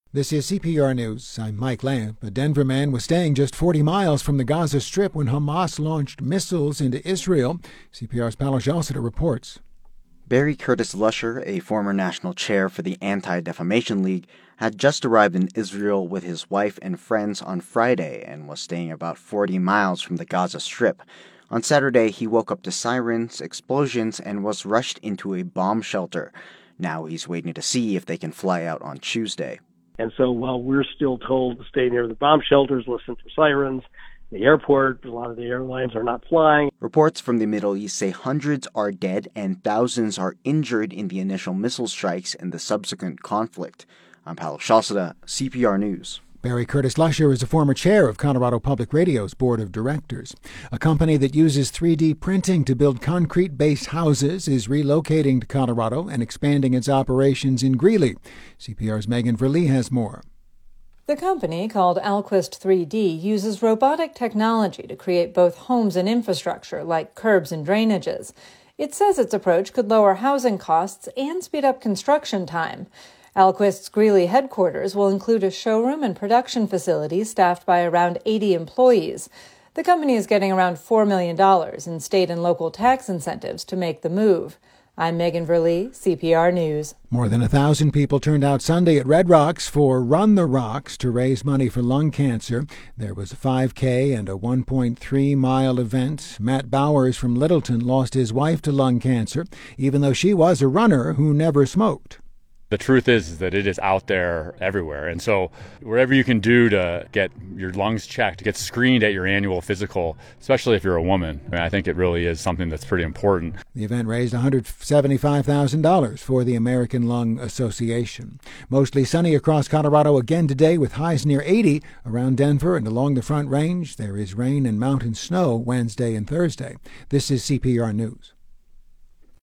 This is CPR News. I'm Mike Lamp. A Denver man was staying just 40 miles from the Gaza Strip when Hamas launched missiles into Israel. CPR's Paolo Jalcita reports. Barry Curtis Lusher, a former national chair for the Anti-Defamation League, had just arrived in Israel with his wife and friends on Friday and was staying about 40 miles from the Gaza Strip. On Saturday, he woke up to sirens, explosions, and was rushed into a bomb shelter. Now he's waiting to see if they can fly out on Tuesday. And so while we're still told to stay near the bomb shelters, listen for sirens, the airport, a lot of the airlines are not flying. Reports from the Middle East say hundreds are dead and thousands are injured in the initial missile strikes and the subsequent conflict. I'm Paolo Jalcita, CPR News. Barry Curtis Lusher is a former chair of Colorado Public Radio's board of directors. A company that uses 3D printing to build concrete-based houses is relocating to Colorado and expanding its operations in Greeley. CPR's Megan Verlee has more. The company, called Alquist 3D, uses robotic technology to create both homes and infrastructure, like curbs and drainages. It says its approach could lower housing costs and speed up construction time. Alquist's Greeley headquarters will include a showroom and production facility staffed by around 80 employees. The company is getting around $4 million in state and local tax incentives to make the move. I'm Megan Verlee, CPR News. More than 1,000 people turned out Sunday at Red Rocks for Run the Rocks to raise money for lung cancer. There was a 5K and a 1.3-mile event. Matt Bowers from Littleton lost his wife to lung cancer, even though she was a runner who never smoked. The truth is that it is out there everywhere. And so wherever you can do to get your lungs checked, to get screened at your annual physical, especially if you're a woman, I think it really is something that's pretty important. The event raised $175,000 for the American Lung Association. Mostly sunny across Colorado again today with highs near 80 around Denver and along the Front Range. There is rain and mountain snow Wednesday and Thursday. This is CPR News.